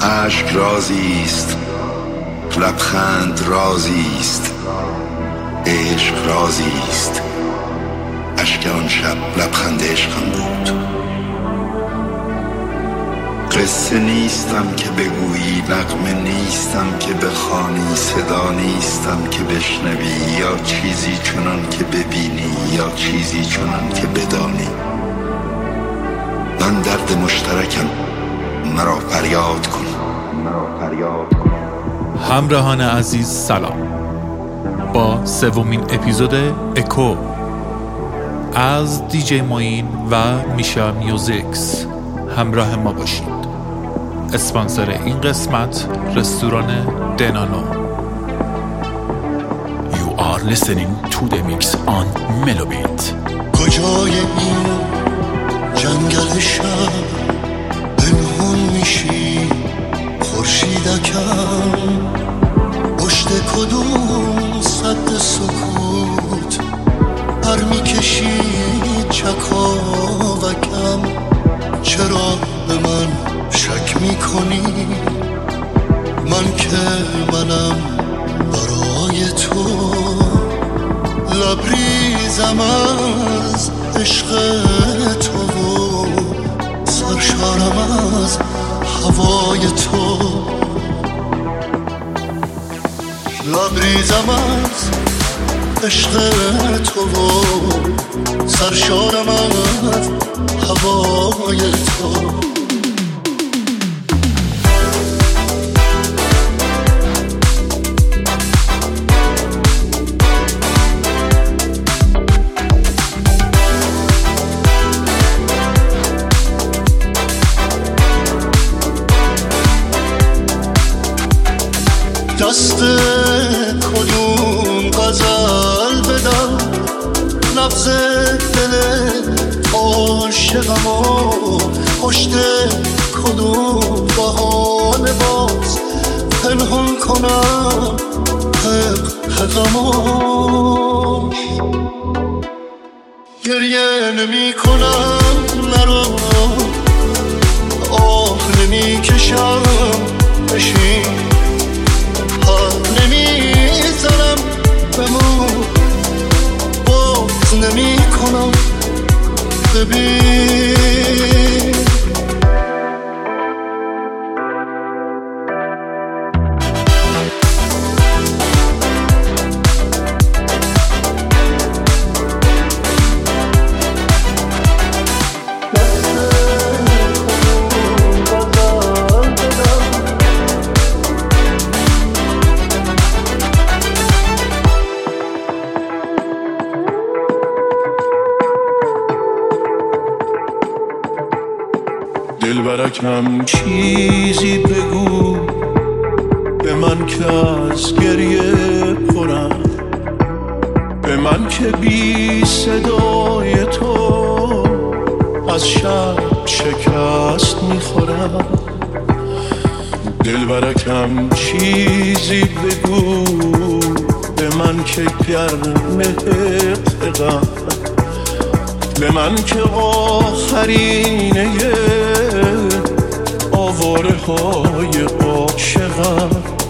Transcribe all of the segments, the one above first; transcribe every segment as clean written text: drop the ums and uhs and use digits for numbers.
اشک رازیست، لبخند رازیست، عشق رازیست. اشک آن شب لبخند عشقم بود. قصه نیستم که بگویی، نغمه نیستم که بخوانی، صدا نیستم که بشنوی، یا چیزی چنان که ببینی یا چیزی چنان که بدانی. من درد مشترکم، مرا فریاد کن. همراهان عزیز سلام. با سومین اپیزود اکو از دیجی ماین و میشا میوزیکس همراه ما باشید. اسپانسر این قسمت رستوران دنانو. You are listening to the mix on Melobit. کجای این جنگل شب پنهون میشی خورشیدکم، پشت کدوم سد سکوت پر میکشی چکاوکم. چرا به من شک میکنی؟ من که منم برای تو، لبریزم از عشق تو و سرشارم از هوای تو. لبریزم از عشق تو و سرشارم از هوای تو. دست کدوم غزل بدم، نبض دل عاشقمو، پشت کدوم بهانه باز پنهان کنم حقمو. گریه نمی کنم نرو، آه نمی کشم بشین، نمیزنم بمون، باز نمی کنم ببین. دلبرکم چیزی بگو به من که از گریه پرم، به من که بی صدای تو از شب شکست میخورم. دلبرکم چیزی بگو به من که گرم حقم، به من که آخرینه آواره های عاشقم.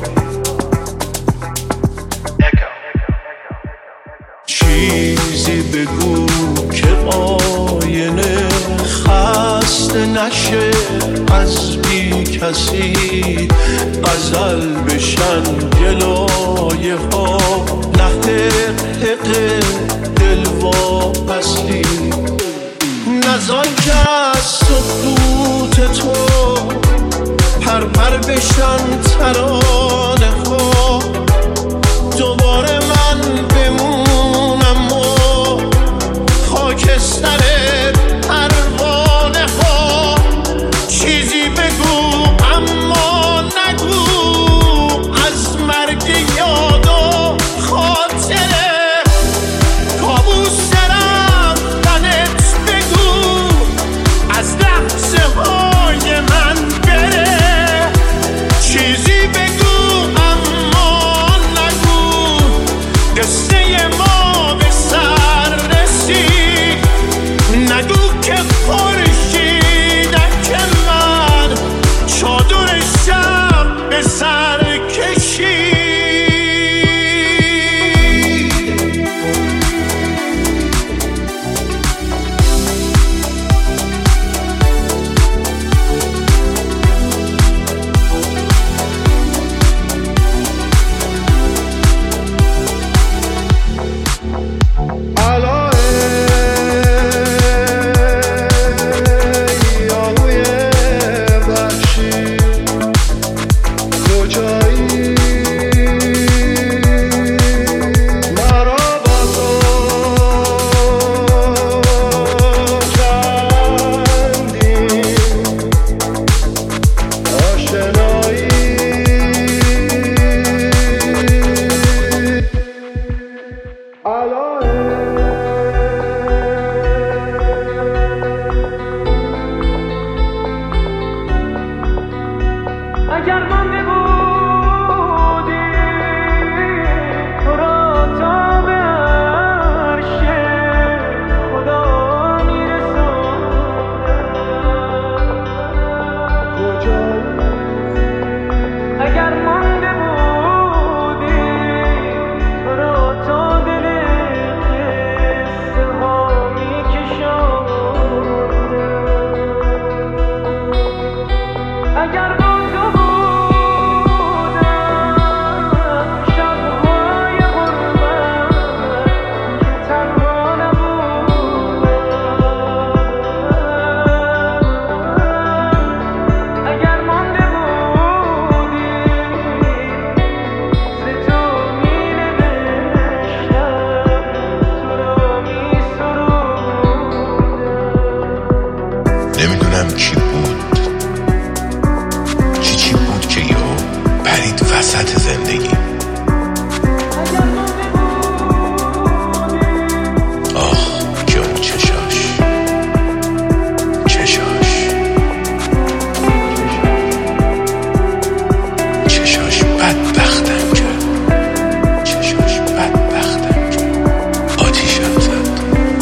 چیزی بگو که آینه خسته نشه از بی کسی، غزل بشن گلایه ها نه حق دل واپسی. نزان که از سکوت تو پر بشن ترانه ها، دوباره من بمونم و خاکستر پروانه ها. چیزی بگو اما نگو از مرگ یاد و خاطره، کابوس رفتنت بگو از لحظه های من بره. چیزی بگو اما نمیدونم کی بود، چی بود که یهو پرید وسط زندگی. آخ که اون چشاش بدبختم کرد، چشاش بدبختم کرد، آتیشم زد.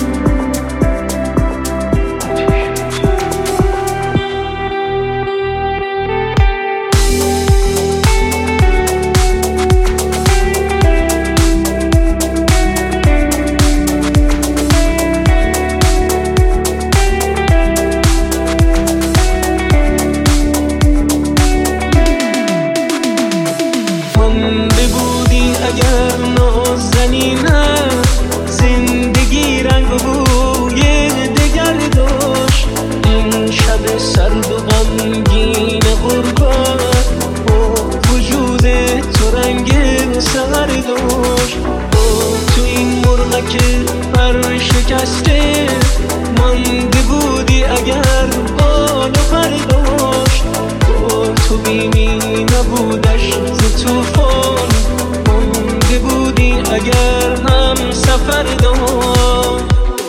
مانده بودی اگر نازنینم، زندگی رنگ و بوی دگر داشت. این شب سرد و غمگین غربت با وجود تو رنگ سحر داشت. تو این مرغک پر شکسته مانده بودی اگر بال و پر داشت. تو بیمی نبودش ز توفان، مانده بودی اگر هم سفر داشت.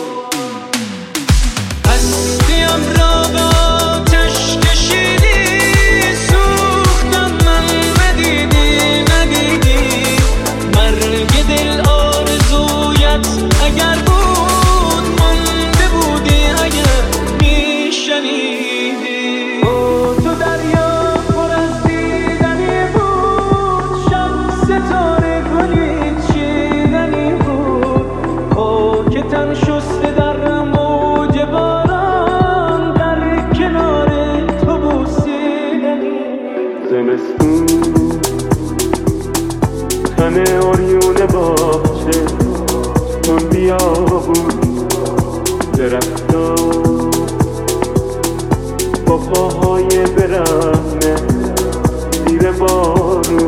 هستیم را به آتش کشیدی، سوختم من ندیدی. مرگ دل آرزویت اگر بود، مانده بودی اگر میشنیدی. تو دریا پر از دیدنی بود، شب ستاره گلی چیدنی بود. خاک تن شسته در موج باران، در کنار تو بوسیدنی. زمستون تن اوریون باغچه تندیا بود، درختا با پاهای برهنه زیر بارون.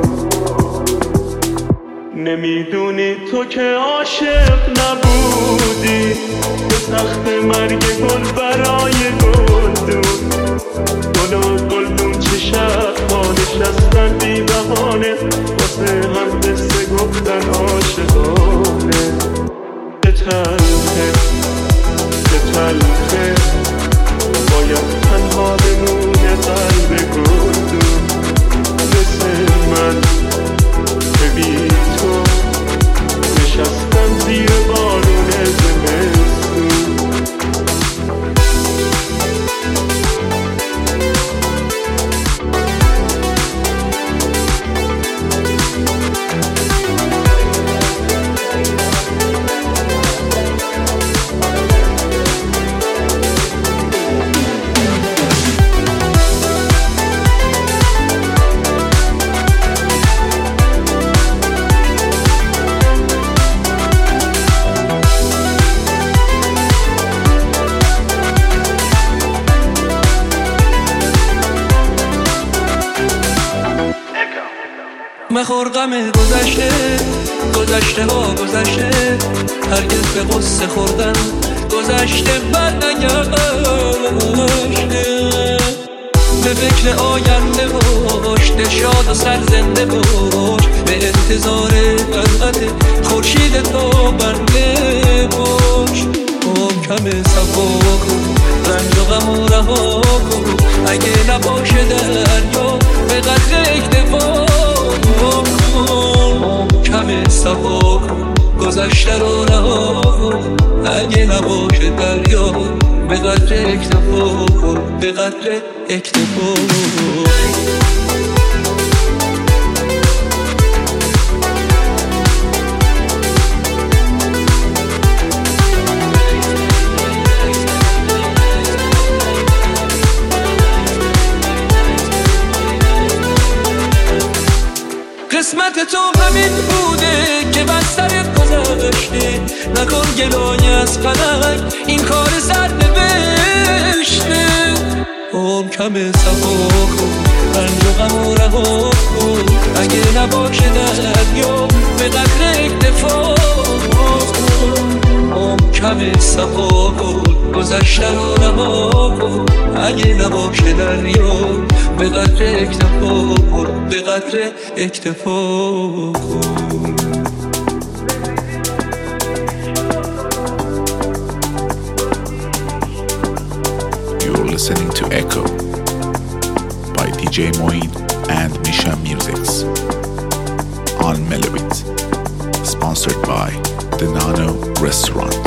نمیدونی تو که عاشق نبودی، به سخت مرگ گل برای گلدون. گلدون چه شب‌ها نشستن بی بهانه، واسه هم قصه گفتن عاشقانه. به تلخه باید تنها بمونه قلب گلدون. مثل من که بی تو نشستم زیر بارون زمستون. مخور غم گذشته ها گذشته، هرگز به غصه خوردن گذشته بر نگشته. به فکر آینده باش، دل شاد و سرزنده باش، به انتظار طلعت خورشید تابنده باش. محکم صفا کن، رنج و غم و رها کن، اگه نباشه دریا به قدر اکتفا کن. محکم صفا کن، گذشته رو رها کن، اگه نباشه دریا به قدر اکتفا کن، به قدر اکتفا کن. قسمت تو همین بوده که بسترت گذشته، نکن گلای از فلک این کار سرنوشته. محکم صفا کن، رنج و غم و رها کن، اگه نباشه دریا به قدر اکتفا کن. محکم صفا کن، گذشته رو رها کن، اگه نباشه دریا به قدر اکتفا کن، به قدر اکتفا کن. You're listening to Echo by DJ Moin and Misha Musics on Melobit, sponsored by the Nano Restaurant.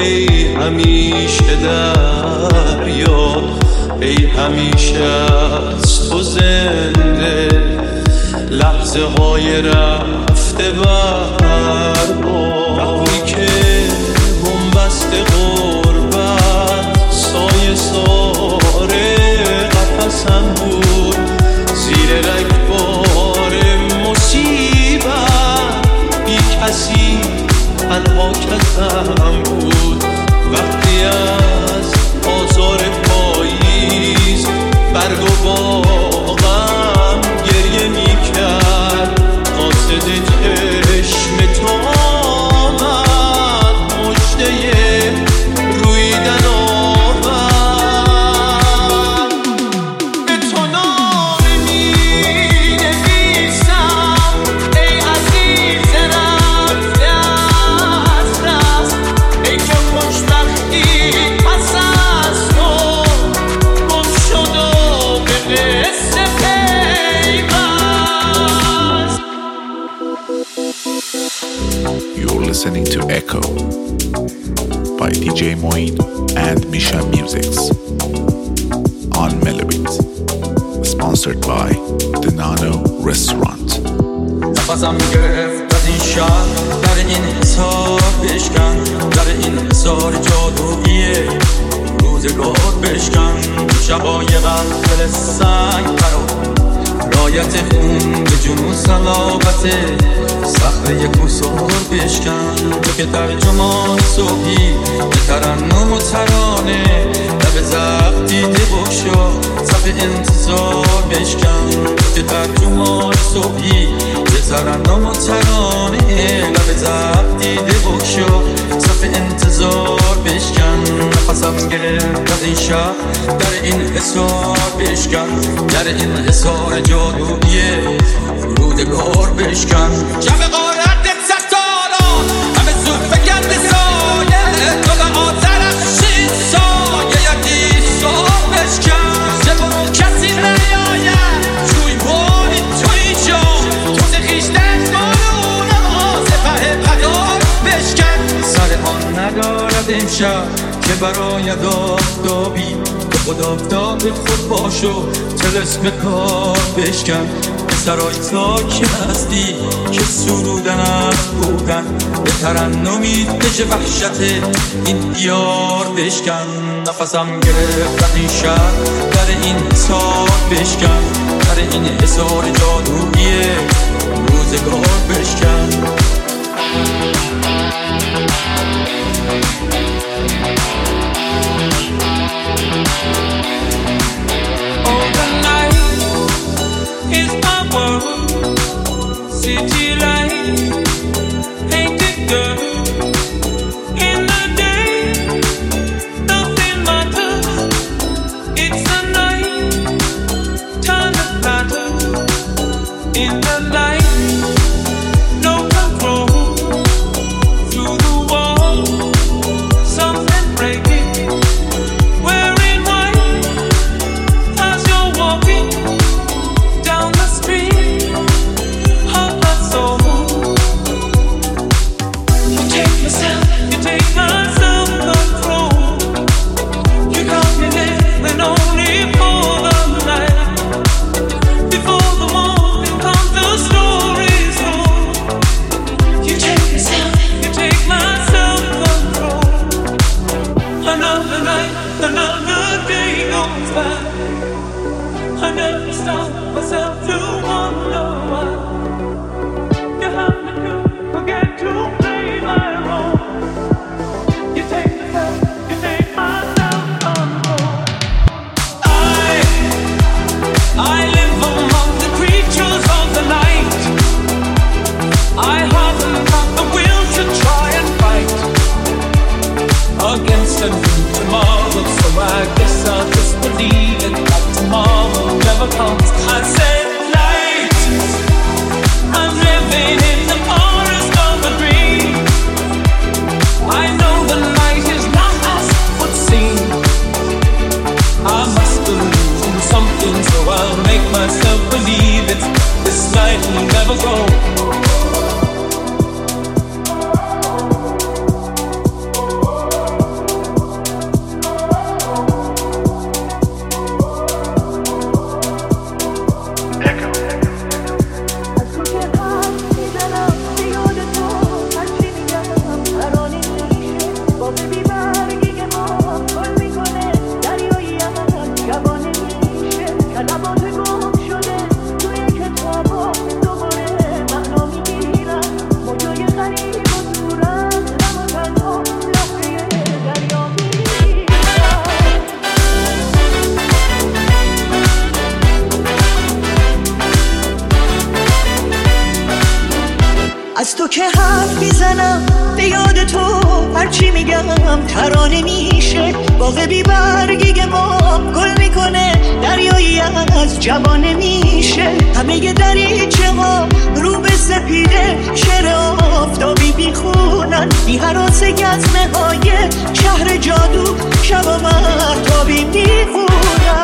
ای همیشه دریا، ای همیشه از تو زنده، لحظه های رفته وقتی که بنبست غربت سایه ساره قفصم بود، زیر رگبار مصیبت بی کسی تنها کسم بود. وقتی از آزار پاییز برگ و باغم گریه میکرد، قاصد چشم تو آمد مژده رویدن آورد. به تو نامه می‌نویسم ای عزیز رفته از دست، ای که خوشبختی پس از تو گم شد و به قصه پیوست. You're listening to Echo by DJ Moin and Misha Musics on Melobit, sponsored by the Nano Restaurant. نفسم گرفت از این شهر، در این حصار بشکن، در این حصار جادویی روزگار بشکن. شبای قلب سنگ پرو رایت خون به جنون صلابت صخره کوسار بشکن. تو که ترجمان صبحی به ترنم و ترانه، لب زخم دیده بگشا صف انتظار بشکن. تو که ترجمان صبحی به ترنم و ترانه، لب زخم دیده بگشا صف انتظار بشکن. نفسم گرفت از این شهر، در این حصار بشکن، در این حصار جادویی رودگار بشکن. شب غارت ستاران همه زود فکرد سایه، تو به آترخشید سایه یکی سار بشکن. شب کسی نیاید جوی باری توی جا، تو زخیشتن بارون سپه قدار بشکن. سر آن ندارد امشب که برای آفتابی، به خود آفتاب خود باش و طلسم کار بشکن. به سرای ساک هستی که سرودن از بودن، به ترنمی دژ وحشت این دیار بشکن. نفسم گرفت از این شهر، در این حصار بشکن، در این حصار جادویی روزگار بشکن. City light, painted girl. In the day, nothing matters. It's the night, time to matter. In the light, no control. Through the wall. که حرف میزنم به یاد تو، هرچی میگم ترانه میشه. باغ بی برگی ما گل میکنه، دریایی از جوانه میشه. همه دریچه ها رو به سپیده، شعر آفتابی میخونن. بی هراس گزمه های شهر جادو، شب و مهتابی میخونن.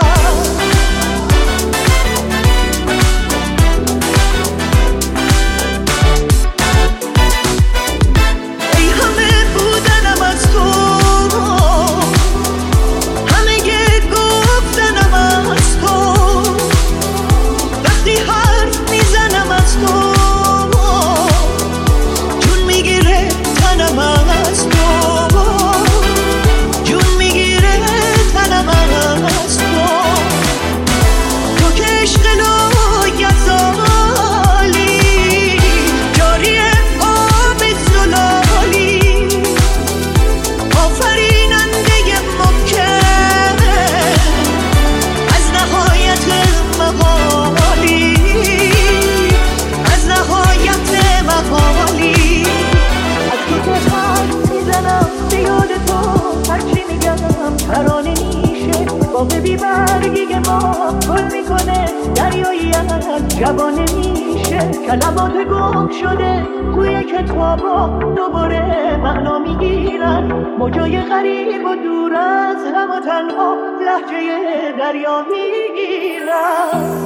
جوانه میشه. کلمات گم شده توی کتابا دوباره معنا میگیرن. موجای غریب و دور از هم و تنها لهجه دریا میگیرن.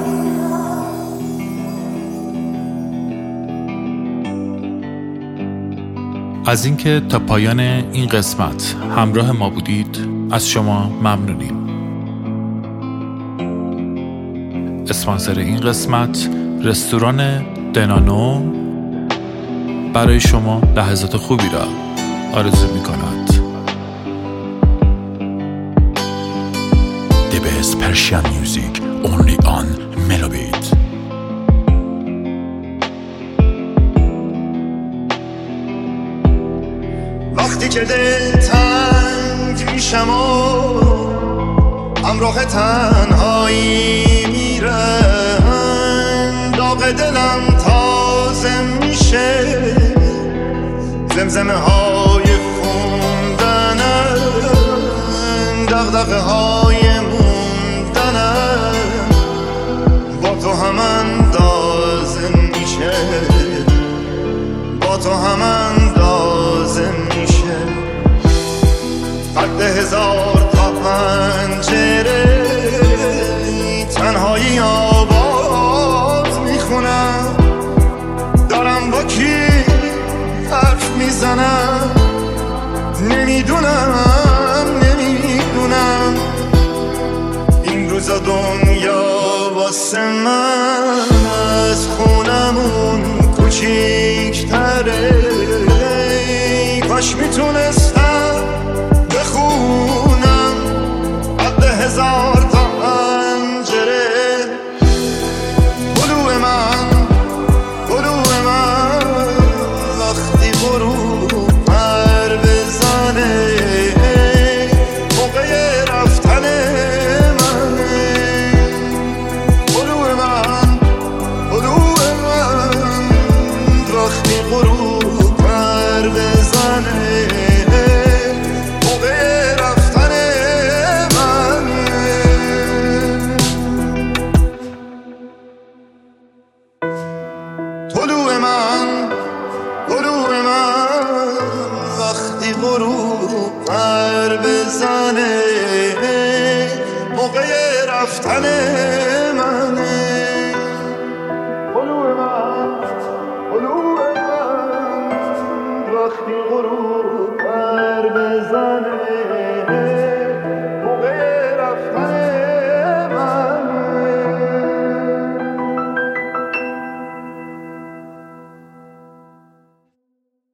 از اینکه تا پایان این قسمت همراه ما بودید از شما ممنونیم. اسپانسر این قسمت رستوران دنانو برای شما لحظات خوبی را آرزو می کند. The best Persian music only on Melobit. وقتی که دل تنگ میشم و همراه تنهایی میرم، داغ دلم تازه میشه، زمزمه های خوندنم، دغدغه های موندنم با تو هم اندازه میشه، با تو هم اندازه میشه. قد هزار تا پنجره تنهایی آواز میخونم، دارم با کی حرف میزنم، نمیدونم این روزا دنیا واسه من از خونمون کوچیک‌تره. کاش میتونستم بخونم قد هزار تا پنجره. بلوه من وقتی غروب پر بزنه، موقع رفتن منه. بلوه من وقتی غروب پر بزنه، موقع رفتن منه. طلوع من وقتی غروب پر بزنه، موقع رفتن منه. طلوع من وقتی غروب پر بزنه،